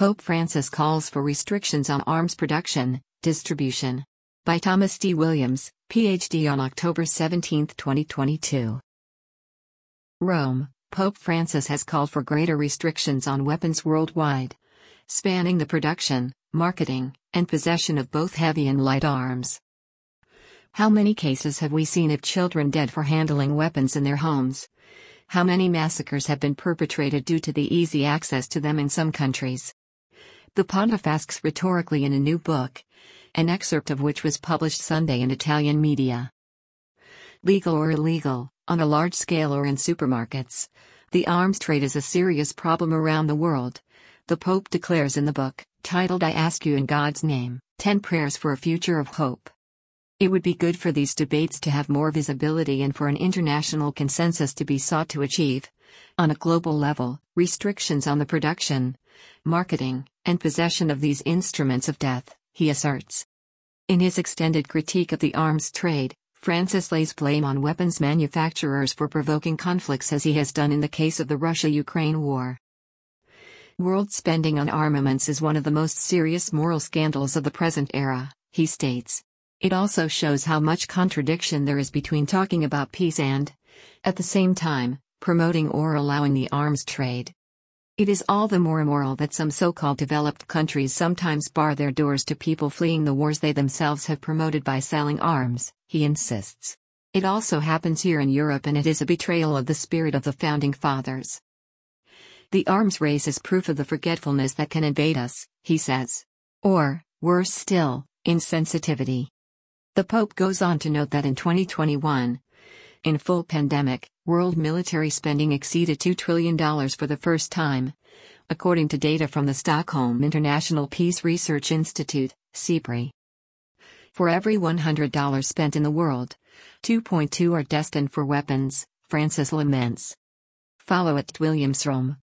Pope Francis calls for restrictions on arms production, distribution. By Thomas D. Williams, Ph.D. on October 17, 2022. Rome, Pope Francis has called for greater restrictions on weapons worldwide, spanning the production, marketing, and possession of both heavy and light arms. How many cases have we seen of children dead for handling weapons in their homes? How many massacres have been perpetrated due to the easy access to them in some countries? The Pontiff asks rhetorically in a new book, an excerpt of which was published Sunday in Italian media. Legal or illegal, on a large scale or in supermarkets, the arms trade is a serious problem around the world, the Pope declares in the book, titled I Ask You in God's Name, 10 Prayers for a Future of Hope. It would be good for these debates to have more visibility and for an international consensus to be sought to achieve, on a global level, restrictions on the production, marketing, and possession of these instruments of death, he asserts. In his extended critique of the arms trade, Francis lays blame on weapons manufacturers for provoking conflicts as he has done in the case of the Russia-Ukraine war. World spending on armaments is one of the most serious moral scandals of the present era, he states. It also shows how much contradiction there is between talking about peace and, at the same time, promoting or allowing the arms trade. It is all the more immoral that some so-called developed countries sometimes bar their doors to people fleeing the wars they themselves have promoted by selling arms, he insists. It also happens here in Europe, and it is a betrayal of the spirit of the Founding Fathers. The arms race is proof of the forgetfulness that can invade us, he says. Or, worse still, insensitivity. The Pope goes on to note that in 2021, in full pandemic, world military spending exceeded $2 trillion for the first time, according to data from the Stockholm International Peace Research Institute, SIPRI. For every $100 spent in the world, 2.2 are destined for weapons, Francis laments. Follow at Williams Rome.